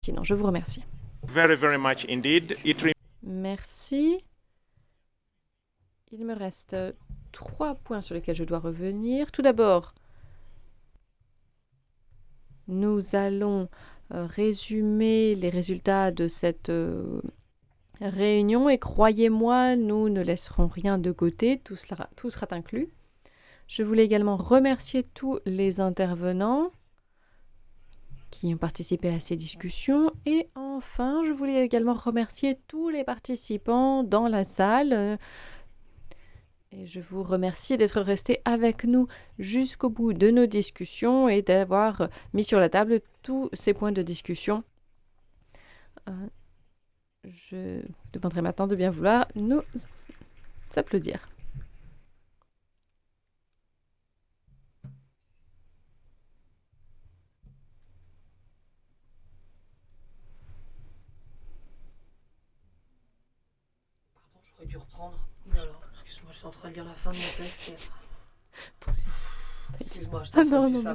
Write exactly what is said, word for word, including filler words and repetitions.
Sinon, je vous remercie. Very, very much indeed. It Merci. Il me reste trois points sur lesquels je dois revenir. Tout d'abord, nous allons euh, résumer les résultats de cette euh, réunion et croyez-moi, nous ne laisserons rien de côté, tout, cela, tout sera inclus. Je voulais également remercier tous les intervenants qui ont participé à ces discussions. Et enfin, je voulais également remercier tous les participants dans la salle. Et je vous remercie d'être restés avec nous jusqu'au bout de nos discussions et d'avoir mis sur la table tous ces points de discussion. Euh, je demanderai maintenant de bien vouloir nous applaudir. J'aurais dû reprendre. Oh là là, excuse-moi, je suis en train de lire la fin de mon texte. Et... Excuse-moi, je t'ai Ah fait non, du non, ça.